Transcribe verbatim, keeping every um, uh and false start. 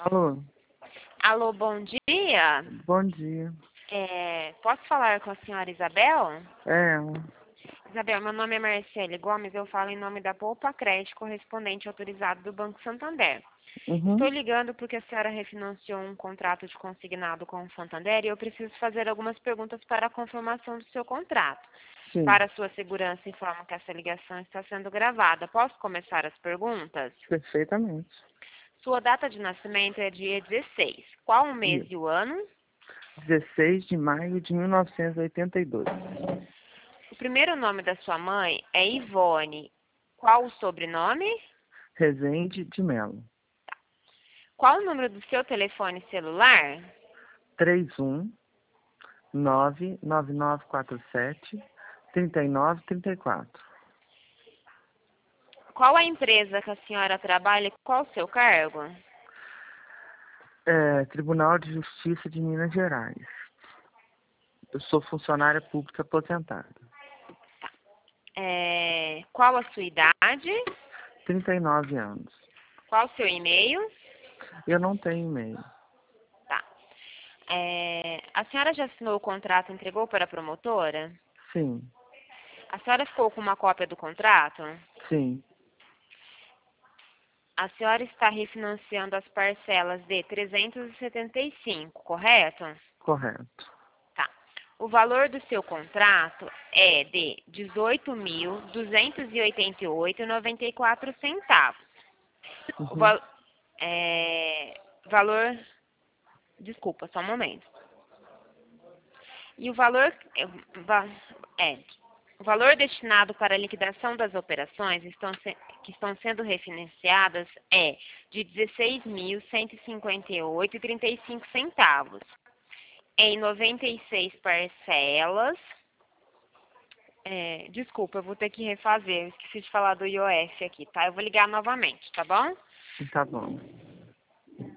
Alô, Alô, bom dia. bom dia. É, posso falar com a senhora Isabel? É, Isabel, meu nome é Marcele Gomes, eu falo em nome da Poupa Crédito, correspondente autorizado do Banco Santander. Estou uhum, ligando porque a senhora refinanciou um contrato de consignado com o Santander e eu preciso fazer algumas perguntas para a confirmação do seu contrato. sim, Para sua segurança, informo que essa ligação está sendo gravada. Posso começar as perguntas? perfeitamente. Sua data de nascimento é dia dezesseis. Qual o mês Isso. e o ano? dezesseis de maio de mil novecentos e oitenta e dois. O primeiro nome da sua mãe é Ivone. Qual o sobrenome? Resende de Melo. Qual o número do seu telefone celular? três um nove nove nove quatro sete três nove três quatro. Qual a empresa que a senhora trabalha e qual o seu cargo? É, Tribunal de Justiça de Minas Gerais. Eu sou funcionária pública aposentada. É, qual a sua idade? trinta e nove anos. Qual o seu e-mail? Eu não tenho e-mail. Tá. É, a senhora já assinou o contrato e entregou para a promotora? Sim, A senhora ficou com uma cópia do contrato? sim, A senhora está refinanciando as parcelas de trezentos e setenta e cinco, correto? correto. Tá. O valor do seu contrato é de dezoito mil duzentos e oitenta e oito reais e noventa e quatro centavos. O Uhum, val é, valor, desculpa, só um momento. E o valor é, va- é, o valor destinado para a liquidação das operações estão se- que estão sendo refinanciadas é de dezesseis mil cento e cinquenta e oito reais e trinta e cinco centavos em noventa e seis parcelas. É, desculpa, eu vou ter que refazer. Eu esqueci de falar do I O F aqui, tá? Eu vou ligar novamente, tá bom? tá bom.